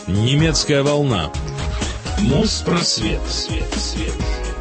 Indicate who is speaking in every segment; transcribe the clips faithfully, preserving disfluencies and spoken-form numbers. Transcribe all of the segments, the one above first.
Speaker 1: Немецкая волна. Моспросвет. Свет, свет.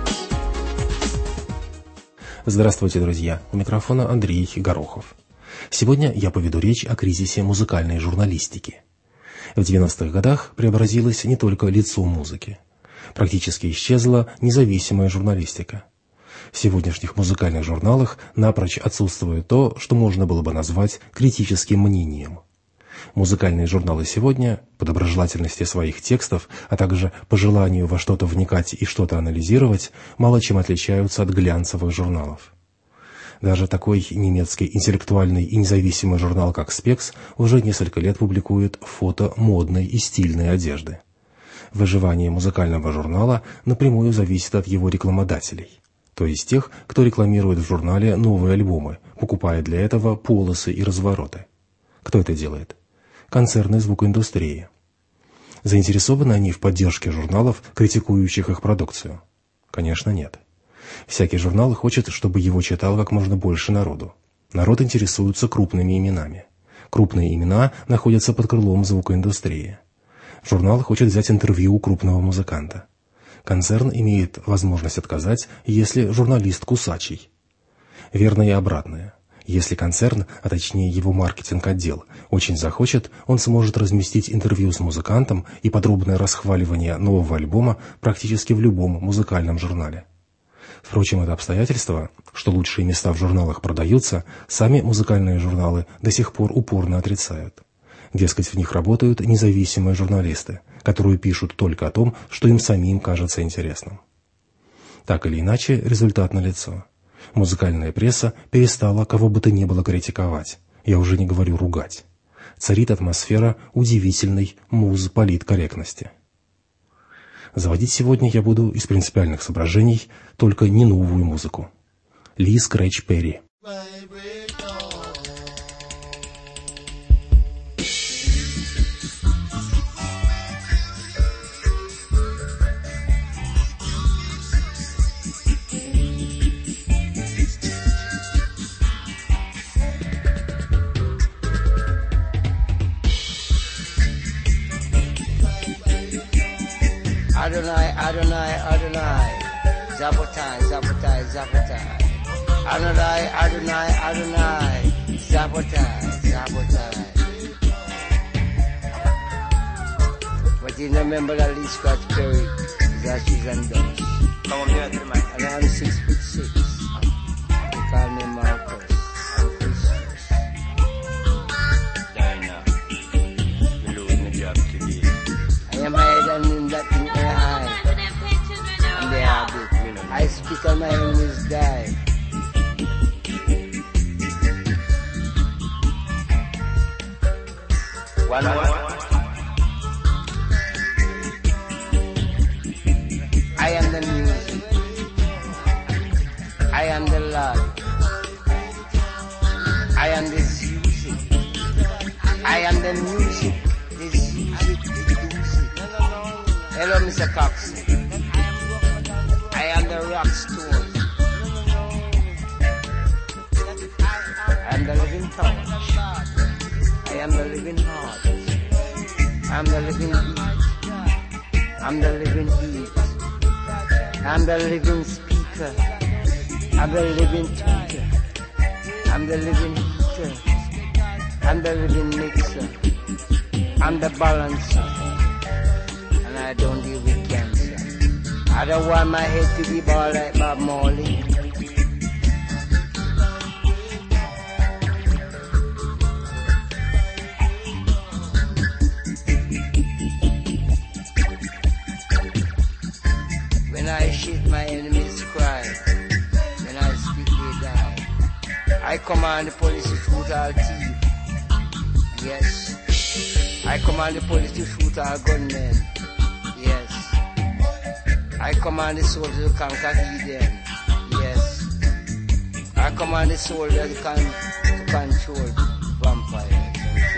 Speaker 2: Здравствуйте, друзья. У микрофона Андрей Горохов. Сегодня я поведу речь о кризисе музыкальной журналистики. В девяностых годах преобразилось не только лицо музыки. Практически исчезла независимая журналистика. В сегодняшних музыкальных журналах напрочь отсутствует то, что можно было бы назвать критическим мнением. Музыкальные журналы сегодня, по доброжелательности своих текстов, а также по желанию во что-то вникать и что-то анализировать, мало чем отличаются от глянцевых журналов. Даже такой немецкий интеллектуальный и независимый журнал, как «Спекс», уже несколько лет публикует фото модной и стильной одежды. Выживание музыкального журнала напрямую зависит от его рекламодателей, то есть тех, кто рекламирует в журнале новые альбомы, покупая для этого полосы и развороты. Кто это делает? Концерны звукоиндустрии. Заинтересованы они в поддержке журналов, критикующих их продукцию? Конечно, нет. Всякий журнал хочет, чтобы его читал как можно больше народу. Народ интересуется крупными именами. Крупные имена находятся под крылом звукоиндустрии. Журнал хочет взять интервью у крупного музыканта. Концерн имеет возможность отказать, если журналист кусачий. Верно и обратное. Если концерн, а точнее его маркетинг-отдел, очень захочет, он сможет разместить интервью с музыкантом и подробное расхваливание нового альбома практически в любом музыкальном журнале. Впрочем, это обстоятельство, что лучшие места в журналах продаются, сами музыкальные журналы до сих пор упорно отрицают. Дескать, в них работают независимые журналисты, которые пишут только о том, что им самим кажется интересным. Так или иначе, результат налицо. Музыкальная пресса перестала кого бы то ни было критиковать, я уже не говорю ругать. Царит атмосфера удивительной муз-политкорректности. Заводить сегодня я буду из принципиальных соображений только не новую музыку. Ли Скретч Перри.
Speaker 3: Adonai, Adonai, Adonai, Zabotai, Zabotai, Zabotai. Adonai, Adonai, Adonai, Zabotai, Zabotai. But you remember that Lee Scott Perry, that she's undone. Come on here, man. And I'm six foot six. They call me Marcus. I'm Christmas. Dinah, you lose my job today. I am higher than that in the high. And they have it. I spit on my enemies die. One more. I am the music. I am the Lord. I am this music. I am the music. This music is music. Hello, Mister Cox. I am the rock stone. I am the living torch. I am the living heart. I am the living heat. I am the living heat. I am the living speaker. I am the living tweeter. I am the living heater. I am the living mixer. I am the balancer. And I don't deal with cancer. I don't want my head to be bald like Bob Marley. When I shit, my enemies cry. When I speak, they die. I command the police to shoot all thieves. Yes. I command the police to shoot all gunmen. Yes. I command the soldiers to conquer Eden. Yes. I command the soldiers to, con to control vampires.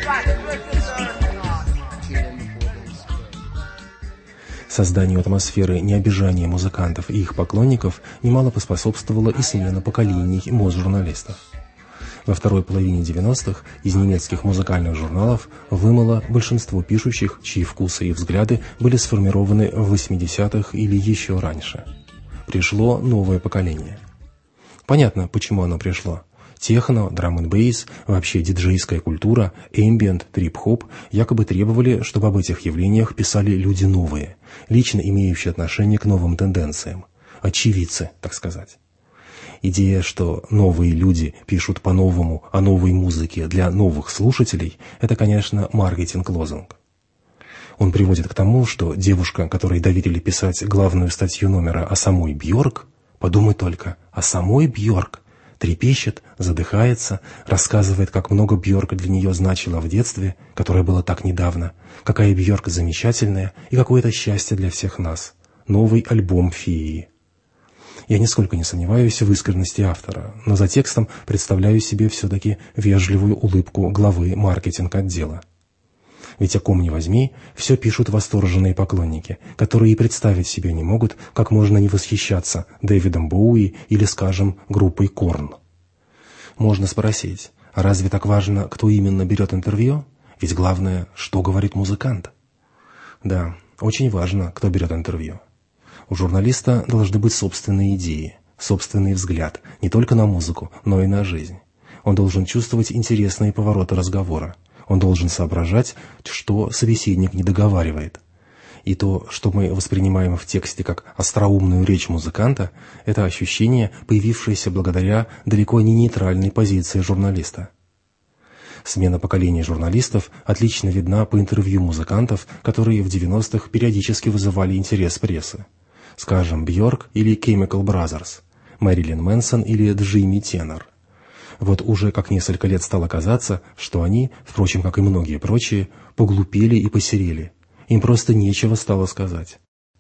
Speaker 3: Kill them before they spread.
Speaker 2: Созданию атмосферы необижания музыкантов и их поклонников немало поспособствовала и смена поколений моз-журналистов. Во второй половине девяностых из немецких музыкальных журналов вымыло большинство пишущих, чьи вкусы и взгляды были сформированы в восьмидесятых или еще раньше. Пришло новое поколение. Понятно, почему оно пришло. Техно, драм-н-бейс, вообще диджейская культура, эмбиент, трип-хоп якобы требовали, чтобы об этих явлениях писали люди новые, лично имеющие отношение к новым тенденциям. Очевидцы, так сказать. Идея, что новые люди пишут по-новому о новой музыке для новых слушателей, это, конечно, маркетинг-лозунг. Он приводит к тому, что девушка, которой доверили писать главную статью номера о самой Бьорк, подумай только, о самой Бьорк, трепещет, задыхается, рассказывает, как много Бьорк для нее значила в детстве, которое было так недавно, какая Бьорк замечательная и какое это счастье для всех нас. Новый альбом феи. Я нисколько не сомневаюсь в искренности автора, но за текстом представляю себе все-таки вежливую улыбку главы маркетинг-отдела. Ведь о ком ни возьми, все пишут восторженные поклонники, которые и представить себе не могут, как можно не восхищаться Дэвидом Боуи или, скажем, группой Корн. Можно спросить, а разве так важно, кто именно берет интервью? Ведь главное, что говорит музыкант. Да, очень важно, кто берет интервью. У журналиста должны быть собственные идеи, собственный взгляд не только на музыку, но и на жизнь. Он должен чувствовать интересные повороты разговора. Он должен соображать, что собеседник не договаривает. И то, что мы воспринимаем в тексте как остроумную речь музыканта, это ощущение, появившееся благодаря далеко не нейтральной позиции журналиста. Смена поколений журналистов отлично видна по интервью музыкантов, которые в девяностых периодически вызывали интерес прессы. Скажем, Бьорк или Chemical Brothers, Мэрилин Мэнсон или Джимми Теннер. Вот уже как несколько лет стало казаться, что они, впрочем, как и многие прочие, поглупели и посерели. Им просто нечего стало сказать.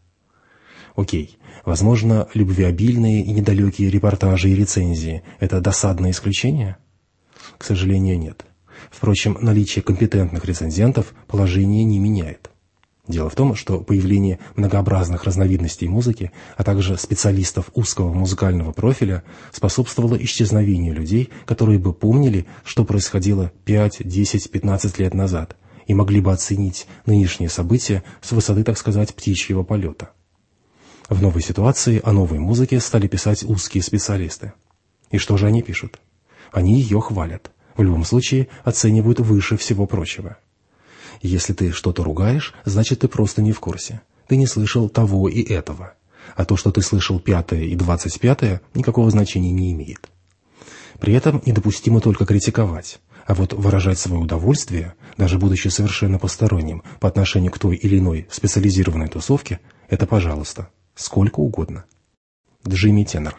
Speaker 2: Окей, возможно, любвеобильные и недалекие репортажи и рецензии – это досадное исключение? К сожалению, нет. Впрочем, наличие компетентных рецензентов положение не меняет. Дело в том, что появление многообразных разновидностей музыки, а также специалистов узкого музыкального профиля способствовало исчезновению людей, которые бы помнили, что происходило пять, десять, пятнадцать лет назад, и могли бы оценить нынешние события с высоты, так сказать, птичьего полета. В новой ситуации о новой музыке стали писать узкие специалисты. И что же они пишут? Они ее хвалят. В любом случае оценивают выше всего прочего. Если ты что-то ругаешь, значит, ты просто не в курсе. Ты не слышал того и этого. А то, что ты слышал пятое и двадцать пятое, никакого значения не имеет. При этом недопустимо только критиковать. А вот выражать свое удовольствие, даже будучи совершенно посторонним по отношению к той или иной специализированной тусовке, это, пожалуйста, сколько угодно. Джимми Теннер.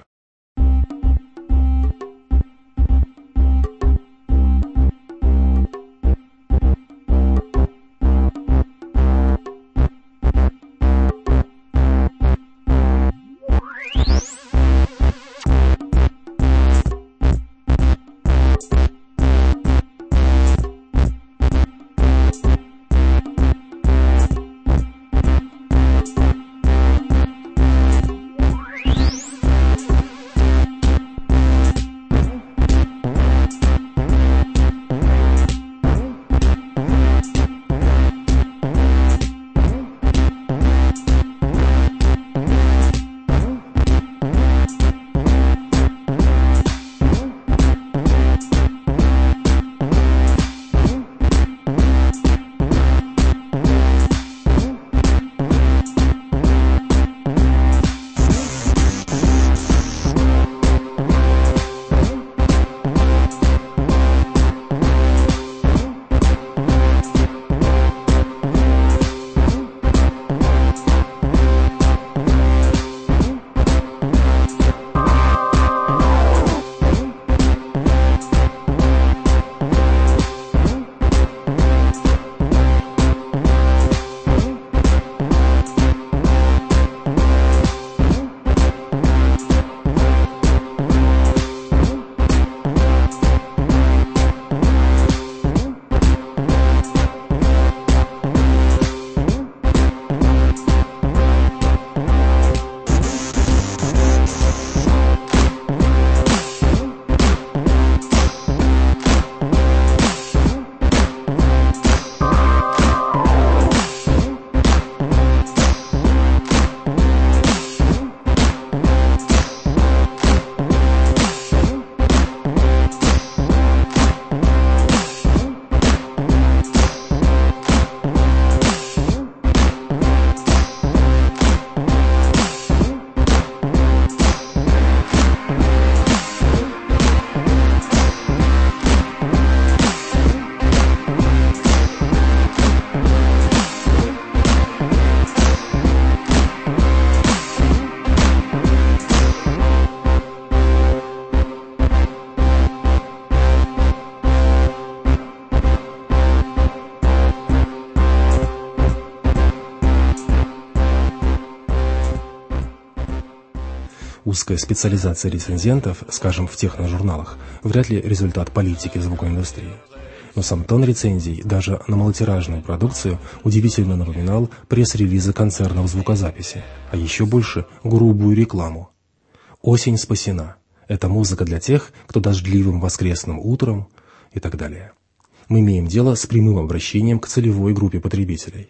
Speaker 2: Узкая специализация рецензентов, скажем, в техножурналах, вряд ли результат политики звукоиндустрии. Но сам тон рецензий даже на малотиражную продукцию удивительно напоминал пресс-релизы концернов звукозаписи, а еще больше грубую рекламу. «Осень спасена. Это музыка для тех, кто дождливым воскресным утром» и так далее. Мы имеем дело с прямым обращением к целевой группе потребителей.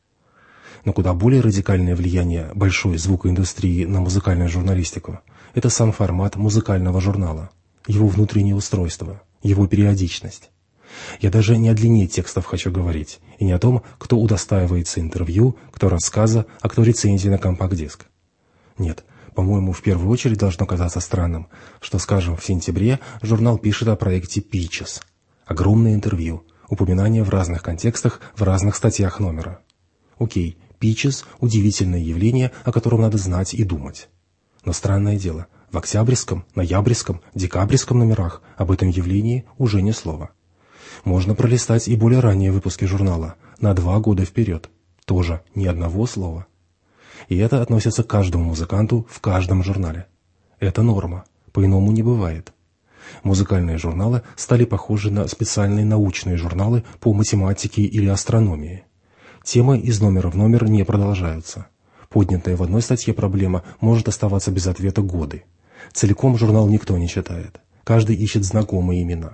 Speaker 2: Но куда более радикальное влияние большой звукоиндустрии на музыкальную журналистику – это сам формат музыкального журнала, его внутреннее устройство, его периодичность. Я даже не о длине текстов хочу говорить, и не о том, кто удостаивается интервью, кто рассказа, а кто рецензии на компакт-диск. Нет, по-моему, в первую очередь должно казаться странным, что, скажем, в сентябре журнал пишет о проекте Peaches. Огромное интервью, упоминания в разных контекстах, в разных статьях номера. Окей, Peaches – удивительное явление, о котором надо знать и думать. Но странное дело, в октябрьском, ноябрьском, декабрьском номерах об этом явлении уже ни слова. Можно пролистать и более ранние выпуски журнала, на два года вперед. Тоже ни одного слова. И это относится к каждому музыканту в каждом журнале. Это норма, по-иному не бывает. Музыкальные журналы стали похожи на специальные научные журналы по математике или астрономии. Темы из номера в номер не продолжаются. Поднятая в одной статье проблема может оставаться без ответа годы. Целиком журнал никто не читает. Каждый ищет знакомые имена.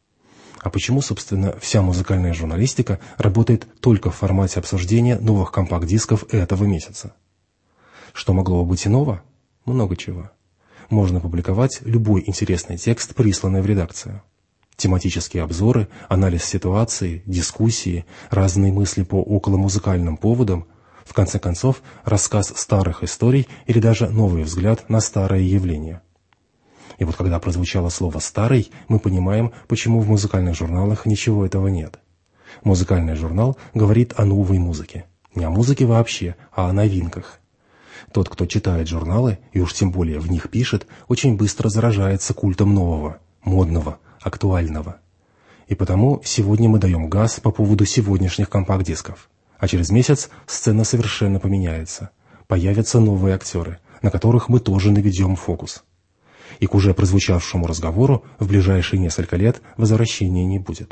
Speaker 2: А почему, собственно, вся музыкальная журналистика работает только в формате обсуждения новых компакт-дисков этого месяца? Что могло бы быть иного? Много чего. Можно публиковать любой интересный текст, присланный в редакцию. Тематические обзоры, анализ ситуации, дискуссии, разные мысли по околомузыкальным поводам, в конце концов, рассказ старых историй или даже новый взгляд на старое явление. И вот когда прозвучало слово «старый», мы понимаем, почему в музыкальных журналах ничего этого нет. Музыкальный журнал говорит о новой музыке. Не о музыке вообще, а о новинках. Тот, кто читает журналы, и уж тем более в них пишет, очень быстро заражается культом нового, модного, актуального. И потому сегодня мы даем газ по поводу сегодняшних компакт-дисков. А через месяц сцена совершенно поменяется. Появятся новые актеры, на которых мы тоже наведем фокус. И к уже прозвучавшему разговору в ближайшие несколько лет возвращения не будет.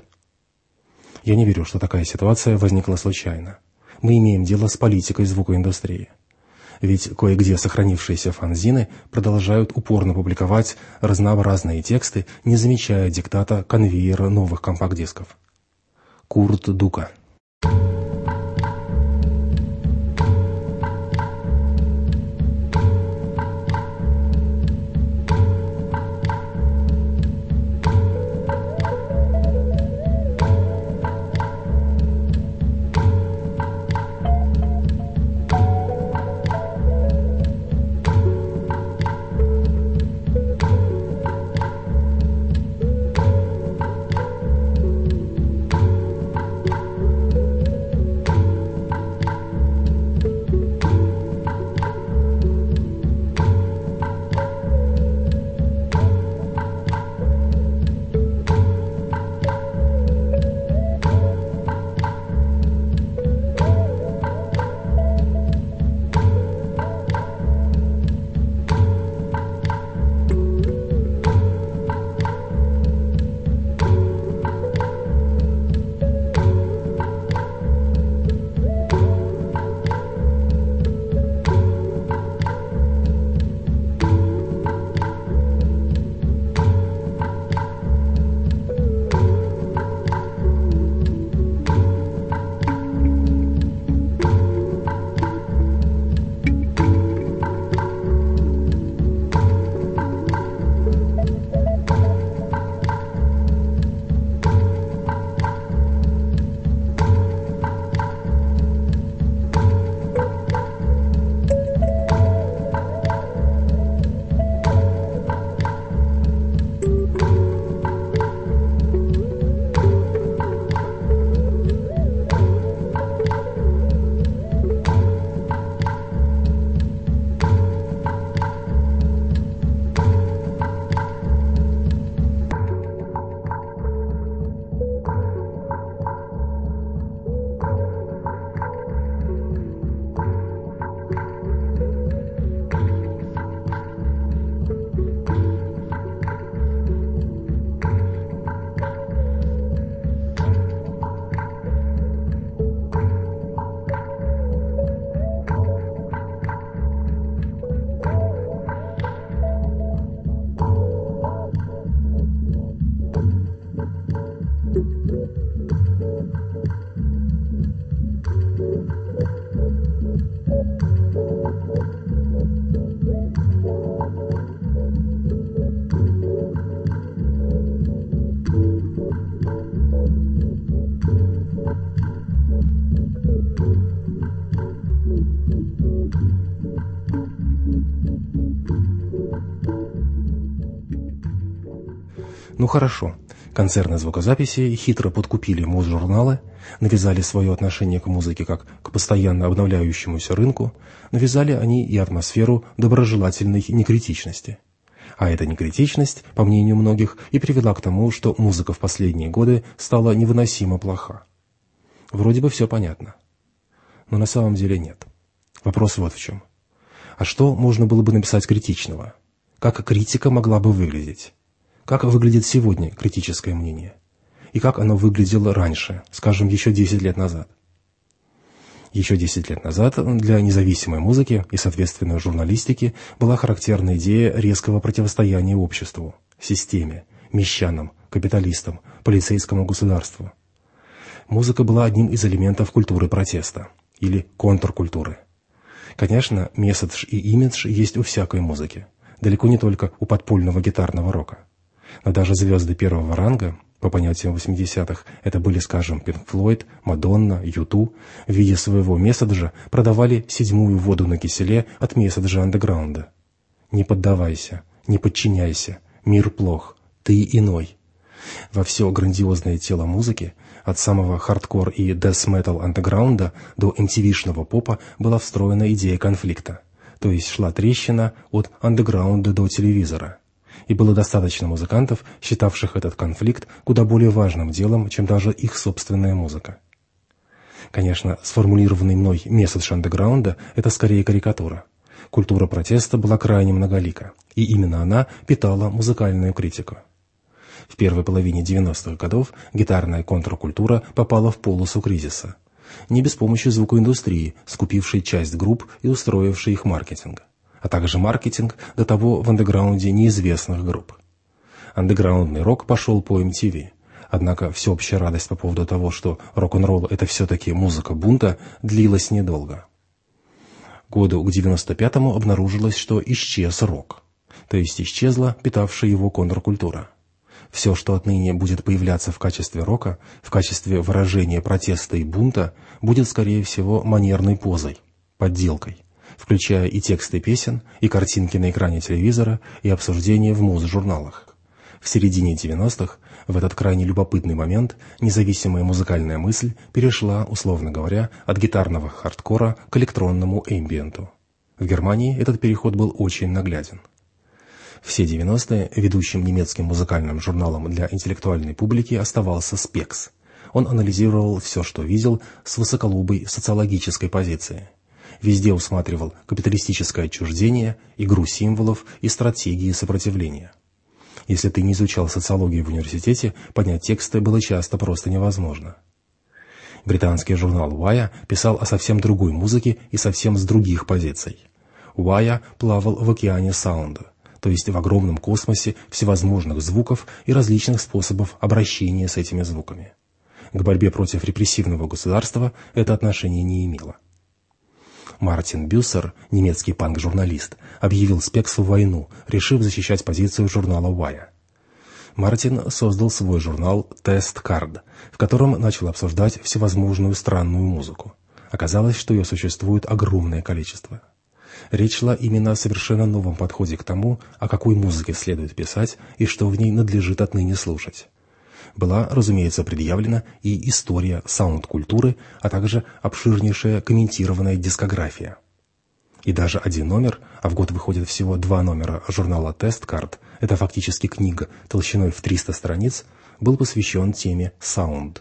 Speaker 2: Я не верю, что такая ситуация возникла случайно. Мы имеем дело с политикой звукоиндустрии. Ведь кое-где сохранившиеся фанзины продолжают упорно публиковать разнообразные тексты, не замечая диктата конвейера новых компакт-дисков. Курт Дука. Ну хорошо, концерны звукозаписи хитро подкупили музжурналы, навязали свое отношение к музыке как к постоянно обновляющемуся рынку, навязали они и атмосферу доброжелательной некритичности. А эта некритичность, по мнению многих, и привела к тому, что музыка в последние годы стала невыносимо плоха. Вроде бы все понятно. Но на самом деле нет. Вопрос вот в чем. А что можно было бы написать критичного? Как критика могла бы выглядеть? Как выглядит сегодня критическое мнение? И как оно выглядело раньше, скажем, еще десять лет назад? Еще десять лет назад для независимой музыки и, соответственно, журналистики была характерна идея резкого противостояния обществу, системе, мещанам, капиталистам, полицейскому государству. Музыка была одним из элементов культуры протеста или контркультуры. Конечно, месседж и имидж есть у всякой музыки, далеко не только у подпольного гитарного рока. Но даже звезды первого ранга, по понятиям восьмидесятых, это были, скажем, Пинк Флойд, Мадонна, ю ту, в виде своего месседжа продавали седьмую воду на киселе от месседжа андеграунда. «Не поддавайся, не подчиняйся, мир плох, ты иной». Во все грандиозное тело музыки, от самого хардкор и дэс-метал андеграунда до эм ти ви-шного попа была встроена идея конфликта, то есть шла трещина от андеграунда до телевизора. И было достаточно музыкантов, считавших этот конфликт куда более важным делом, чем даже их собственная музыка. Конечно, сформулированный мной месседж андеграунда – это скорее карикатура. Культура протеста была крайне многолика, и именно она питала музыкальную критику. В первой половине девяностых годов гитарная контркультура попала в полосу кризиса. Не без помощи звукоиндустрии, скупившей часть групп и устроившей их маркетинг, а также маркетинг до того в андеграунде неизвестных групп. Андеграундный рок пошел по эм ти ви, однако всеобщая радость по поводу того, что рок-н-ролл – это все-таки музыка бунта, длилась недолго. Году к девяносто пятому обнаружилось, что исчез рок, то есть исчезла питавшая его контркультура. Все, что отныне будет появляться в качестве рока, в качестве выражения протеста и бунта, будет, скорее всего, манерной позой, подделкой, включая и тексты песен, и картинки на экране телевизора, и обсуждения в муз-журналах. В середине девяностых, в этот крайне любопытный момент, независимая музыкальная мысль перешла, условно говоря, от гитарного хардкора к электронному эмбиенту. В Германии этот переход был очень нагляден. Все девяностые ведущим немецким музыкальным журналом для интеллектуальной публики оставался «Спекс». Он анализировал все, что видел, с высоколобой социологической позиции. Везде усматривал капиталистическое отчуждение, игру символов и стратегии сопротивления. Если ты не изучал социологию в университете, понять тексты было часто просто невозможно. Британский журнал «Wire» писал о совсем другой музыке и совсем с других позиций. «Wire» плавал в океане саунда, то есть в огромном космосе всевозможных звуков и различных способов обращения с этими звуками. К борьбе против репрессивного государства это отношение не имело. Мартин Бюссер, немецкий панк-журналист, объявил Спексу войну, решив защищать позицию журнала «Wire». Мартин создал свой журнал «Тест Кард», в котором начал обсуждать всевозможную странную музыку. Оказалось, что ее существует огромное количество. Речь шла именно о совершенно новом подходе к тому, о какой музыке следует писать и что в ней надлежит отныне слушать. Была, разумеется, предъявлена и история саунд-культуры, а также обширнейшая комментированная дискография. И даже один номер, а в год выходит всего два номера журнала «Тест Кард», это фактически книга толщиной в триста страниц, был посвящен теме «Саунд».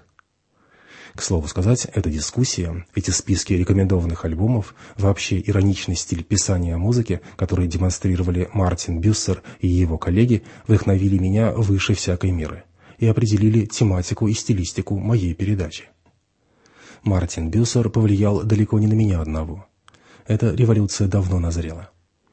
Speaker 2: К слову сказать, эта дискуссия, эти списки рекомендованных альбомов, вообще ироничный стиль писания музыки, который демонстрировали Мартин Бюссер и его коллеги, вдохновили меня выше всякой меры и определили тематику и стилистику моей передачи. Мартин Бюссер повлиял далеко не на меня одного. Эта революция давно назрела.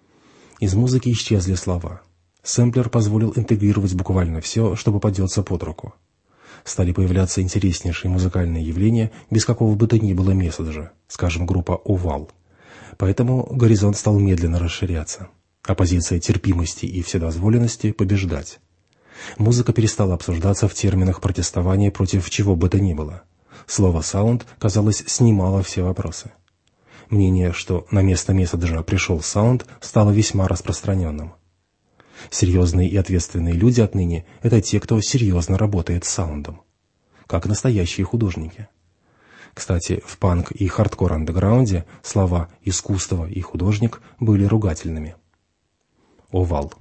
Speaker 2: Из музыки исчезли слова. Сэмплер позволил интегрировать буквально все, что попадется под руку. Стали появляться интереснейшие музыкальные явления без какого бы то ни было месседжа, скажем, группа «Овал». Поэтому горизонт стал медленно расширяться, а позиция терпимости и вседозволенности побеждать. Музыка перестала обсуждаться в терминах протестования против чего бы то ни было. Слово «саунд», казалось, снимало все вопросы. Мнение, что на место месседжа пришел саунд, стало весьма распространенным. Серьезные и ответственные люди отныне – это те, кто серьезно работает с саундом, как настоящие художники. Кстати, в панк и хардкор-андеграунде слова «искусство» и «художник» были ругательными. Овал.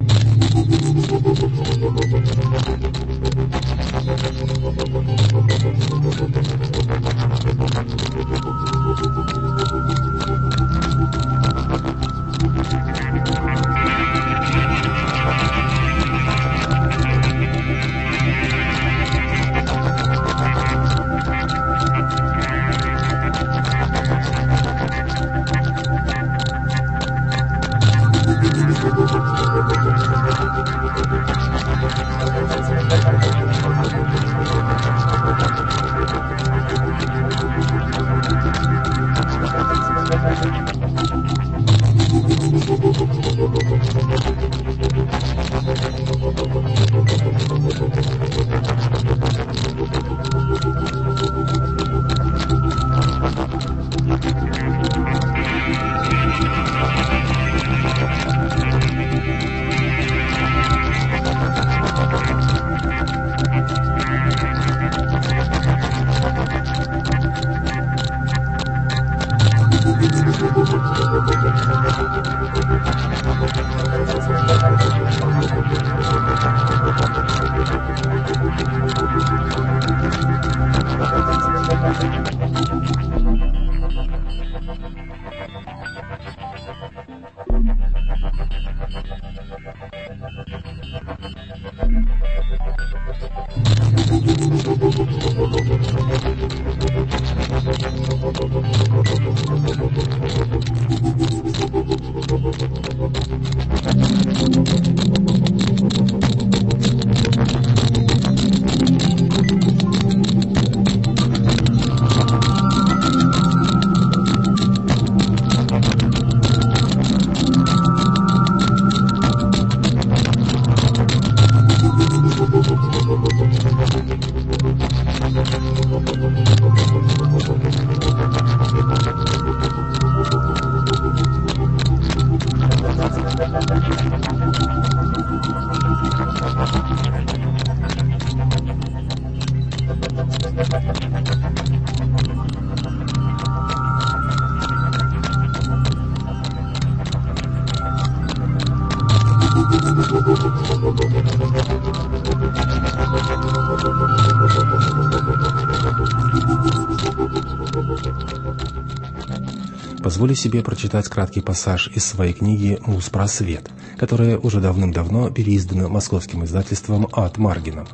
Speaker 2: Позволю себе прочитать краткий пассаж из своей книги «Муспросвет», которая уже давным-давно переиздана московским издательством «Ад Маргином».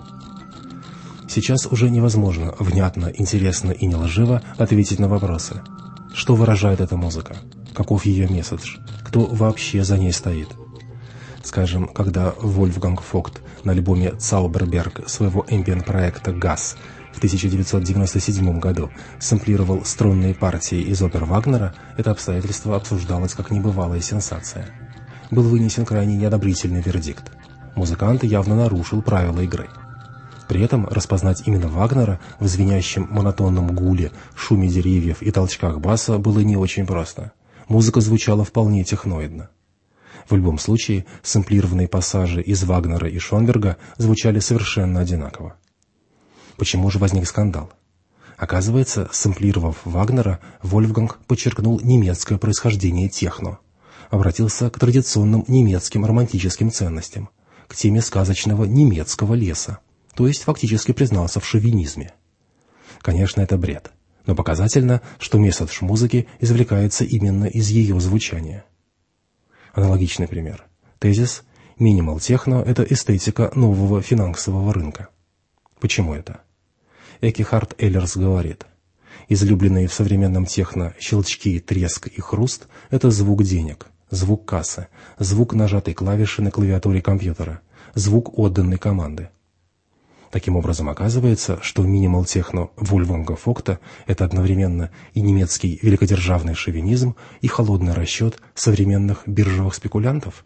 Speaker 2: Сейчас уже невозможно внятно, интересно и не лживо ответить на вопросы. Что выражает эта музыка? Каков ее месседж? Кто вообще за ней стоит? Скажем, когда Вольфганг Фогт на альбоме «Цауберберг» своего эмбиент-проекта «Газ» в тысяча девятьсот девяносто седьмом году сэмплировал струнные партии из опер Вагнера, это обстоятельство обсуждалось как небывалая сенсация. Был вынесен крайне неодобрительный вердикт. Музыкант явно нарушил правила игры. При этом распознать именно Вагнера в звенящем монотонном гуле, шуме деревьев и толчках баса было не очень просто. Музыка звучала вполне техноидно. В любом случае, сэмплированные пассажи из Вагнера и Шонберга звучали совершенно одинаково. Почему же возник скандал? Оказывается, сэмплировав Вагнера, Вольфганг подчеркнул немецкое происхождение техно, обратился к традиционным немецким романтическим ценностям, к теме сказочного немецкого леса, то есть фактически признался в шовинизме. Конечно, это бред, но показательно, что месседж музыки извлекается именно из ее звучания. Аналогичный пример. Тезис «Минимал техно – это эстетика нового финансового рынка». Почему это? Экихард Эллерс говорит: излюбленные в современном техно щелчки, треск и хруст – это звук денег, звук кассы, звук нажатой клавиши на клавиатуре компьютера, звук отданной команды. Таким образом, оказывается, что минимал-техно Вольфганга Фогта – это одновременно и немецкий великодержавный шовинизм, и холодный расчет современных биржевых спекулянтов.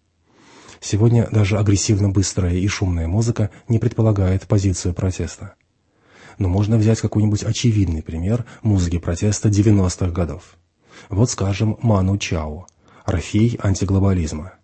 Speaker 2: Сегодня даже агрессивно быстрая и шумная музыка не предполагает позицию протеста. Но можно взять какой-нибудь очевидный пример музыки протеста девяностых годов. Вот, скажем, Ману Чао, Орфей антиглобализма.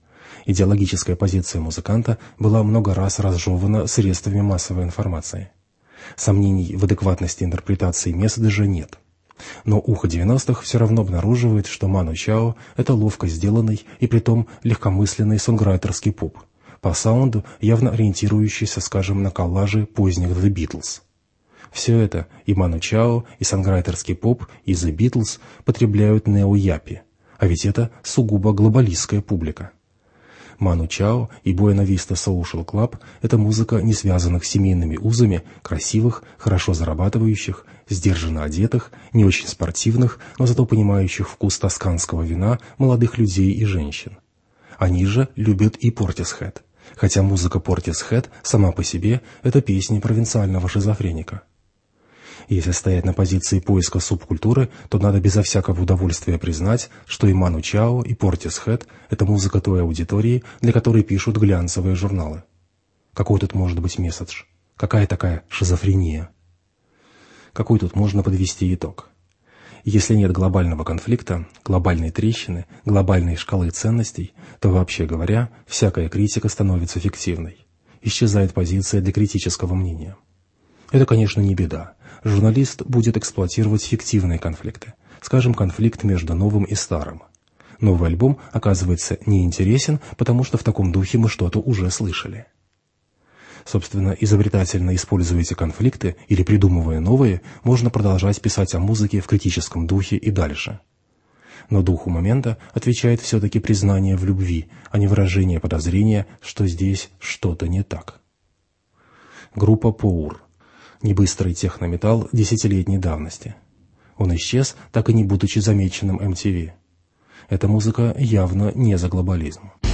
Speaker 2: Идеологическая позиция музыканта была много раз разжевана средствами массовой информации. Сомнений в адекватности интерпретации месседжа нет. Но ухо девяностых все равно обнаруживает, что Ману Чао – это ловко сделанный и притом легкомысленный сонграйтерский поп, по саунду явно ориентирующийся, скажем, на коллажи поздних The Beatles. Все это, и Ману Чао, и сонграйтерский поп, и The Beatles потребляют нео-япи, а ведь это сугубо глобалистская публика. Ману Чао и Буэна Виста Social Club – это музыка не связанных с семейными узами, красивых, хорошо зарабатывающих, сдержанно одетых, не очень спортивных, но зато понимающих вкус тосканского вина молодых людей и женщин. Они же любят и Portishead, хотя музыка Portishead сама по себе – это песни провинциального шизофреника. Если стоять на позиции поиска субкультуры, то надо безо всякого удовольствия признать, что и Ману Чао, и Portishead – это музыка той аудитории, для которой пишут глянцевые журналы. Какой тут может быть месседж? Какая такая шизофрения? Какой тут можно подвести итог? Если нет глобального конфликта, глобальной трещины, глобальной шкалы ценностей, то, вообще говоря, всякая критика становится фиктивной. Исчезает позиция для критического мнения. Это, конечно, не беда. Журналист будет эксплуатировать фиктивные конфликты, скажем, конфликт между новым и старым. Новый альбом оказывается неинтересен, потому что в таком духе мы что-то уже слышали. Собственно, изобретательно используя эти конфликты или придумывая новые, можно продолжать писать о музыке в критическом духе и дальше. Но духу момента отвечает все-таки признание в любви, а не выражение подозрения, что здесь что-то не так. Группа Pour. Небыстрый технометалл десятилетней давности. Он исчез, так и не будучи замеченным эм ти ви. Эта музыка явно не за глобализм.